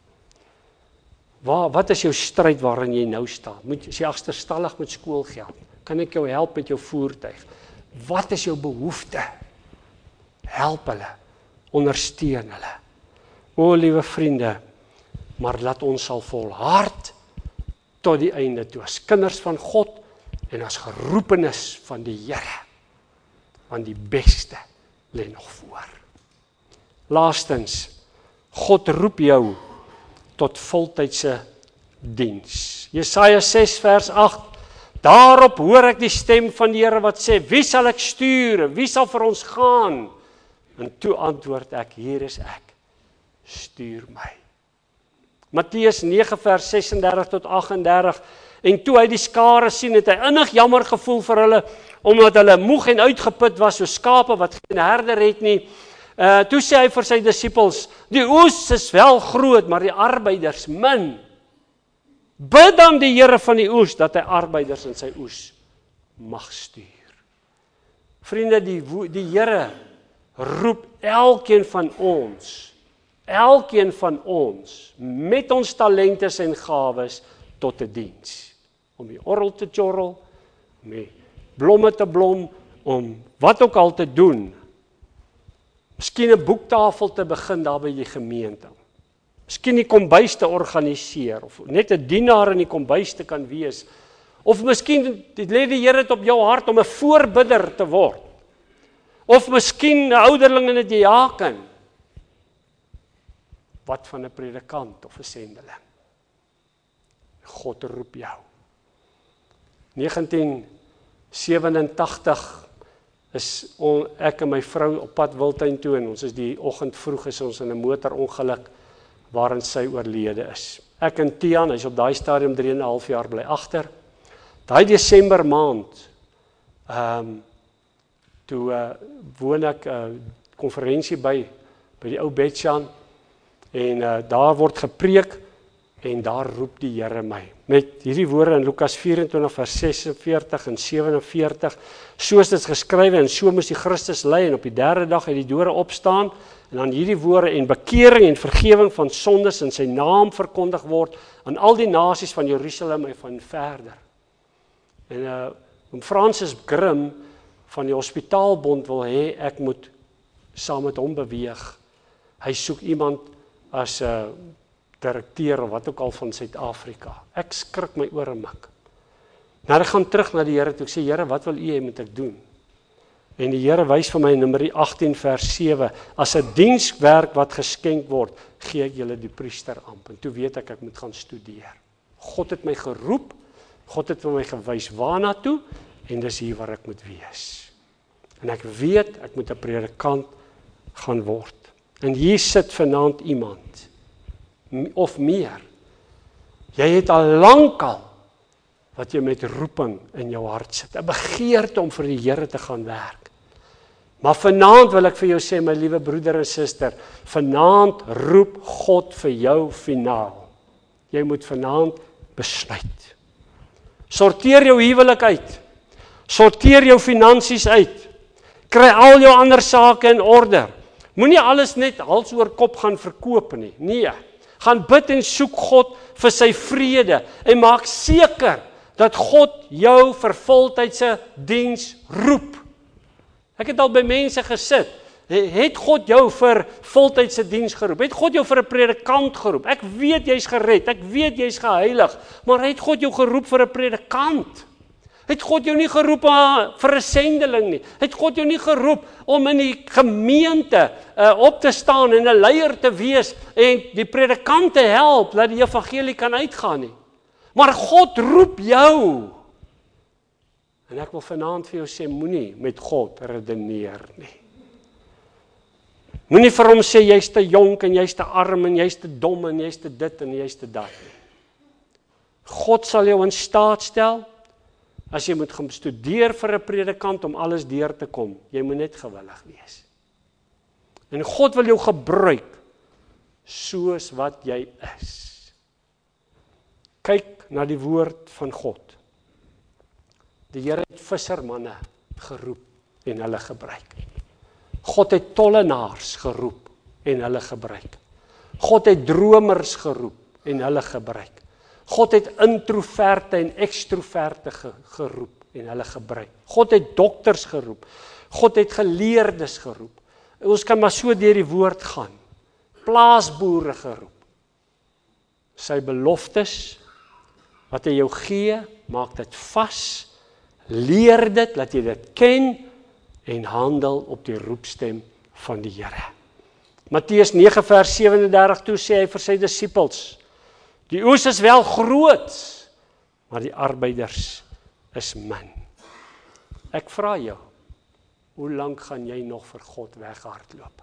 Waar, wat is jou stryd waarin jy nou staan? Moet jy agterstallig met skoolgeld? Kan ek jou help met jou voertuig? Wat is jou behoefte? Help hulle, ondersteun hulle. O, liewe vriende, maar laat ons sal volhard tot die einde toe, as kinders van God en as geroepenis van die Here, want die beste lê nog voor. Laastens, God roep jou tot voltydse diens. Jesaja ses vers agt, daarop hoor ek die stem van die Here wat sê, wie sal ek stuur, wie sal vir ons gaan? En toe antwoord ek, hier is ek, stuur my. Matteus nege vers ses en dertig tot agt en dertig, en toe hy die skare sien, het hy innig jammer gevoel vir hulle, omdat hulle moeg en uitgeput was, so skape wat geen herder het nie. Uh, toe sê hy vir sy disippels, die oes is wel groot, maar die arbeiders min. Bid dan die Here van die oes, dat hy arbeiders in sy oes mag stuur. Vriende, die, die Here roep elkeen van ons, elkeen van ons, met ons talentes en gawes, tot 'n diens. Om die orgel te tjorrel, om die blomme te blom, om wat ook al te doen. Miskien 'n boektafel te begin daar by die gemeente. Miskien die kombuis te organiseer, of net 'n dienaar in die kombuis te kan wees. Of miskien lê die Here dit op jou hart om 'n voorbidder te word. Of miskien 'n ouderling in 'n diaken. Wat van 'n predikant of 'n sendeling? God roep jou. negentien sewenentagtig is on, ek en my vrou op pad Wildtuin toe, en ons is die oggend vroeg is ons in 'n motorongeluk waarin sy oorlede is. Ek en Tian, hy's op daai stadium drie en 'n half jaar bly agter. Daai Desember maand, ehm um, toe uh, woon ek 'n uh, konferensie by by die ou Betjan, en uh, daar word gepreek, en daar roep die Here my. Met hierdie woorde in Lukas vyf-en-twintig vers ses-en-veertig en sewe-en-veertig, soos dit geskrywe, en so moes die Christus ly, en op die derde dag uit die dode opstaan, en dan hierdie woorde, en bekering en vergewing van sondes in sy naam verkondig word, aan al die nasies van Jerusalem en van verder. En uh, om Francis Grimm van die Hospitaalbond wil hê, ek moet saam met hom beweeg. Hy soek iemand as 'n uh, direkteur of wat ook al van Suid-Afrika. Ek skrik my ore mik. Nou ek gaan terug na die Here toe, ek sê, Here, wat wil u hê moet ek doen? En die Here wys vir my in Numeri agttien vers sewe, as 'n dienswerk wat geskenk word, gee ek julle die priesteramp. En toe weet ek, ek moet gaan studeer. God het my geroep, God het vir my gewys waarna toe, en dis hier waar ek moet wees. En ek weet, ek moet 'n predikant gaan word. En hier sit vanaand iemand, of meer. Jy het al lankal wat jy met roeping in jou hart sit, 'n begeerte om vir die Here te gaan werk. Maar vanaand wil ek vir jou sê, my liewe broeder en suster, vanaand roep God vir jou finaal. Jy moet vanaand besluit. Sorteer jou huwelik uit. Sorteer jou finansies uit. Kry al jou ander sake in orde. Moenie alles net hals oor kop gaan verkoop nie. Nee. Gaan bid en soek God vir sy vrede en maak seker dat God jou vir voltydse diens roep. Ek het al by mense gesit. Het God jou vir voltydse diens geroep? Het God jou vir 'n predikant geroep? Ek weet jy's gered, ek weet jy's geheilig, maar het God jou geroep vir 'n predikant? Het God jou nie geroep uh, vir 'n sendeling nie? Het God jou nie geroep om in die gemeente uh, op te staan en 'n leier te wees en die predikant te help dat die evangelie kan uitgaan nie? Maar God roep jou. En ek wil vanaand vir jou sê, moenie met God redeneer nie. Moenie vir hom sê, jy's te jonk en jy's te arm en jy's te dom en jy's te dit en jy's te dat nie. God sal jou in staat stel, as jy moet gaan studeer vir 'n predikant om alles deur te kom. Jy moet net gewillig wees. En God wil jou gebruik, soos wat jy is. Kyk na die woord van God. Die Here het vissermanne geroep en hulle gebruik. God het tollenaars geroep en hulle gebruik. God het dromers geroep en hulle gebruik. God het introverte en ekstroverte ge, geroep en hulle gebruik. God het dokters geroep. God het geleerdes geroep. Ons kan maar so deur die woord gaan. Plaasboere geroep. Sy beloftes wat hy jou gee, maak dit vas. Leer dit, laat jy dit ken en handel op die roepstem van die Here. Matteus nege vers ses drie dos toe sê hy vir sy disippels: die oes is wel groot, maar die arbeiders is min. Ek vra jou, hoe lank gaan jy nog vir God weghardloop?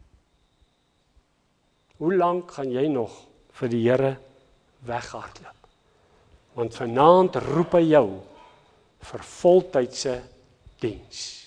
Hoe lank gaan jy nog vir die Here weghardloop? Want vanaand roep hy jou vir voltydse diens.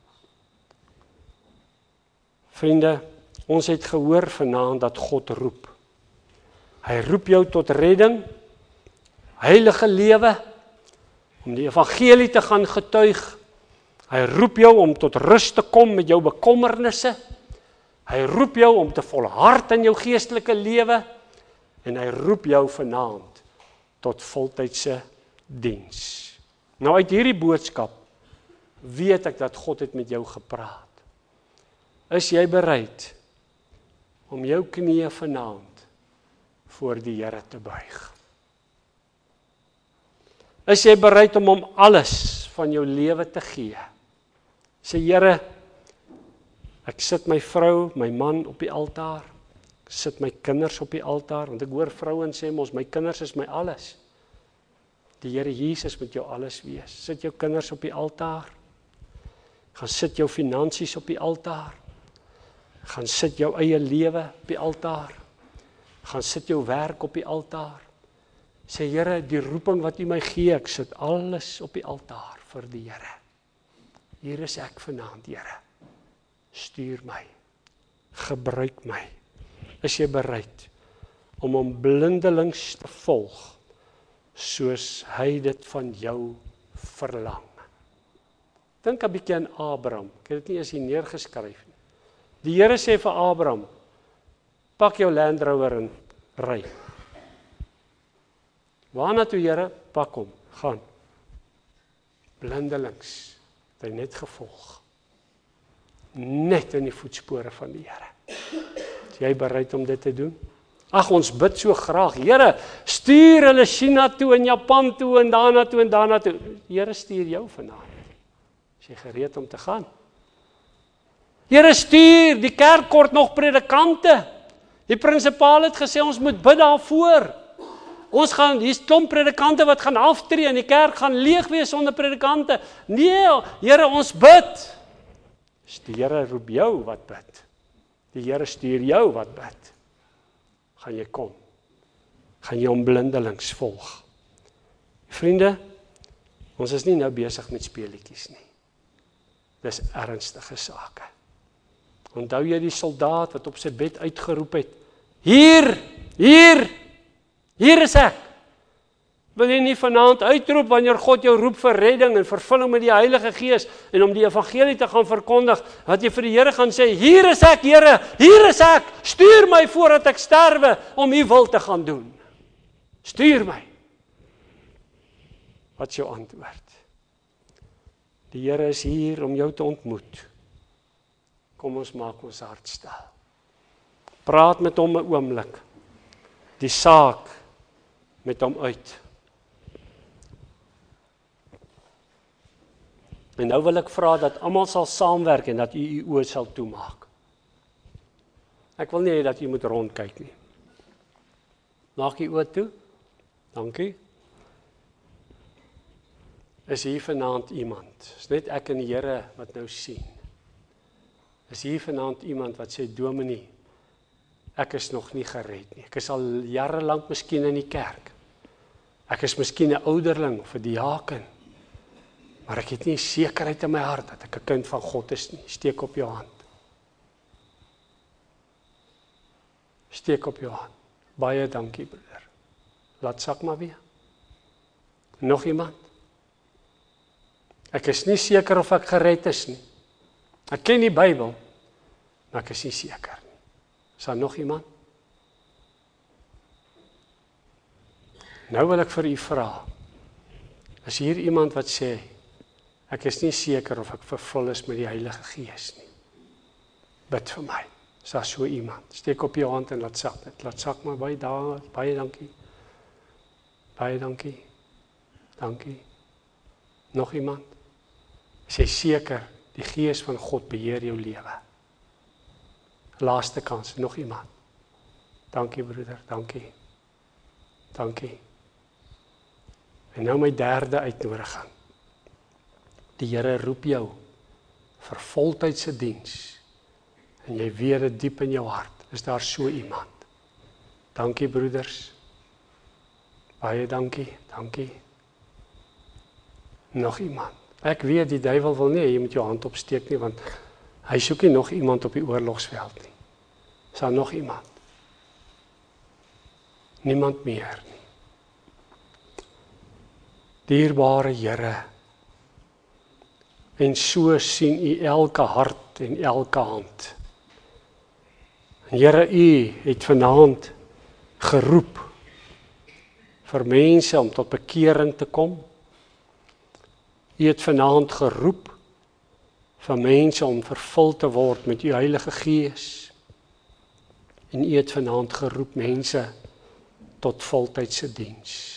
Vriende, ons het gehoor vanaand dat God roep. Hy roep jou tot redding, heilige lewe, om die evangelie te gaan getuig. Hy roep jou om tot rus te kom met jou bekommernisse. Hy roep jou om te volhard in jou geestelike lewe. En hy roep jou vanaand tot voltydse diens. Nou uit hierdie boodskap weet ek dat God het met jou gepraat. Is jy bereid om jou knieë vanaand voor die Here te buig? Is jy bereid om hom alles van jou lewe te gee? Sê Here, ek sit my vrou, my man op die altaar. Ek sit my kinders op die altaar, want ek hoor vrouens sê mos, my kinders is my alles. Die Here Jesus moet jou alles wees. Sit jou kinders op die altaar. Gaan sit jou finansies op die altaar. Gaan sit jou eie lewe op die altaar. Gaan sit jou werk op die altaar. Sê Here, die roeping wat U my gee, ek sit alles op die altaar vir die Here. Hier is ek vanaand, Here. Stuur my. Gebruik my. Is jy bereid om hom blindelings te volg, soos hy dit van jou verlang? Dink 'n bietjie aan Abraham. Ek het dit nie eens hier neergeskryf nie. Die Here sê vir Abraham, pak jou Land Rover en ry. Waarna toe, Here? Pak hom, gaan. Blindelings, het hy net gevolg. Net in die voetspore van die Here. Is jy bereid om dit te doen? Ag, ons bid so graag, Here, stuur hulle China toe en Japan toe en daarna toe en daarna toe. Here, stuur jou vanaand. Is jy gereed om te gaan? Here, stuur, die kerk kort nog predikante. Die prinsipaal het gesê, ons moet bid daarvoor. Ons gaan, hier's klomp predikante wat gaan aftree en die kerk gaan leeg wees sonder predikante. Nee, Here, ons bid. Die Here roep jou wat bid. Die Here stuur jou wat bid. Gaan jy kom. Gaan jy hom blindelings volg. Vriende, ons is nie nou besig met speletjies nie. Dis ernstige sake. Onthou jy die soldaat wat op sy bed uitgeroep het, hier, hier, hier is ek. Wil jy nie vanaand uitroep wanneer God jou roep vir redding en vervulling met die Heilige Gees en om die evangelie te gaan verkondig, dat jy vir die Here gaan sê, hier is ek Here, hier is ek, stuur my voordat ek sterwe om u wil te gaan doen. Stuur my. Wat is jou antwoord? Die Here is hier om jou te ontmoet. Kom ons maak ons hart stil. Praat met hom 'n oomblik. Die saak met hom uit. En nou wil ek vra dat almal sal saamwerk en dat u u oë sal toemaak. Ek wil nie hê dat u moet rondkyk nie. Maak u oë toe. Dankie. Is hier vanaand iemand? Is net ek en die Here wat nou sien. Is hier vanaand iemand wat sê, Dominee, ek is nog nie gered nie. Ek is al jare lank miskien in die kerk. Ek is miskien 'n ouderling of 'n diaken. Maar ek het nie sekerheid in my hart dat ek 'n kind van God is nie. Steek op jou hand. Steek op jou hand. Baie dankie, broeder. Laat sak maar weer. Nog iemand? Ek is nie seker of ek gered is nie. Ek ken die Bybel, maar ek is nie seker nie. Is daar nog iemand? Nou wil ek vir u vra. Is hier iemand wat sê, ek is nie seker of ek vervul is met die Heilige Gees nie. Bid vir my. Is daar so iemand? Steek op jou hand en laat sak dit. Laat sak maar baie daar. Baie dankie. Baie dankie. Dankie. Nog iemand? Is jy seker die Gees van God beheer jou lewe? Laaste kans. Nog iemand? Dankie broeder. Dankie. Dankie. En nou my derde uitnodiging. Die Here roep jou vir voltydse diens. En jy weet dit diep in jou hart. Is daar so iemand? Dankie broeders. Baie dankie. Dankie. Nog iemand. Ek weet die duiwel wil nie, jy moet jou hand opsteek nie, want hy soek nie nog iemand op die oorlogsveld nie. Is daar nog iemand? Niemand meer nie. Dierbare Here, en so sien u elke hart en elke hand. Here, u het vanaand geroep vir mense om tot bekering te kom. U het vanaand geroep vir mense om vervul te word met u Heilige Gees. En u het vanaand geroep mense tot voltydse diens.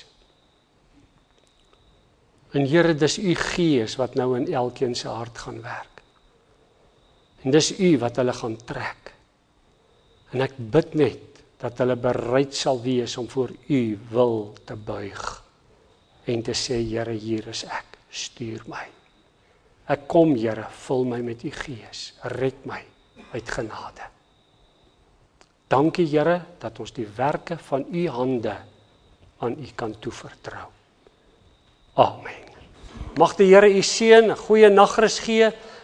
En Here, dis u Gees wat nou in elkeen se hart gaan werk. En dis u wat hulle gaan trek. En ek bid net dat hulle bereid sal wees om voor u wil te buig. En te sê, Here, hier is ek. Stuur my. Ek kom, Here, vul my met u Gees. Red my uit genade. Dankie, Here, dat ons die werke van u hande aan u kan toevertrou. Amen. Mag die Here u seën, 'n goeie nagrus gee.